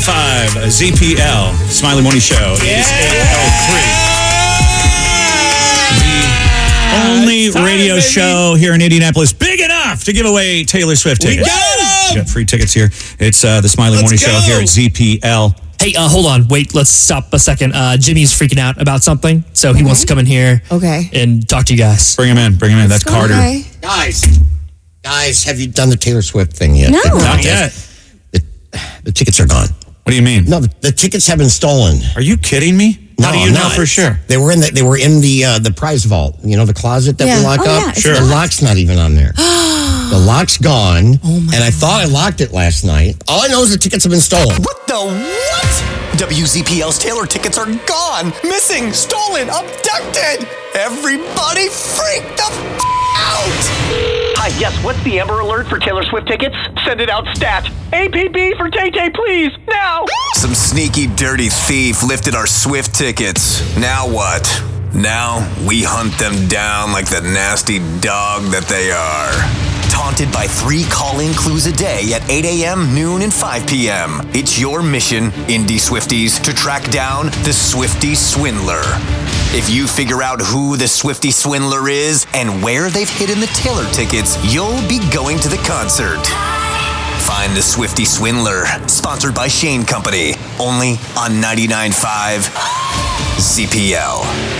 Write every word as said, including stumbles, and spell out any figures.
five, Z P L, Smiley Morning Show. It is eight oh three. The only time, radio baby. show here in Indianapolis big enough to give away Taylor Swift tickets. We got 'em! We got free tickets here. It's uh, the Smiley Let's Morning go. Show here at Z P L. Hey, uh, hold on. Wait, let's stop a second. Uh, Jimmy's freaking out about something, so he wants to come in here Okay. and talk to you guys. Bring him in. Bring him in. That's Carter. Okay. Guys, guys, have you done the Taylor Swift thing yet? No. Not yet. The, the tickets are gone. What do you mean? No, the, the tickets have been stolen. Are you kidding me? No, How do you I'm know not. for sure? They were in the they were in the uh, the prize vault. You know, the closet that Yeah. we lock Oh, up. yeah, it's Sure. The lock's not even on there. The lock's gone. Oh, my and I thought I locked it last night. All I know is the tickets have been stolen. What the what? W Z P L's Taylor tickets are gone, missing, stolen, abducted. Everybody freaked the f- out. Hi, yes, what's the Amber Alert for Taylor Swift tickets? Send it out stat. A P B for Tay-Tay, please, now! Some sneaky, dirty thief lifted our Swift tickets. Now what? Now we hunt them down like the nasty dog that they are. Taunted by three call-in clues a day at eight a.m., noon, and five p.m. It's your mission, Indie Swifties, to track down the Swiftie Swindler. If you figure out who the Swiftie Swindler is and where they've hidden the Taylor tickets, you'll be going to the concert. Find the Swiftie Swindler, sponsored by Shane Company, only on ninety-nine point five Z P L.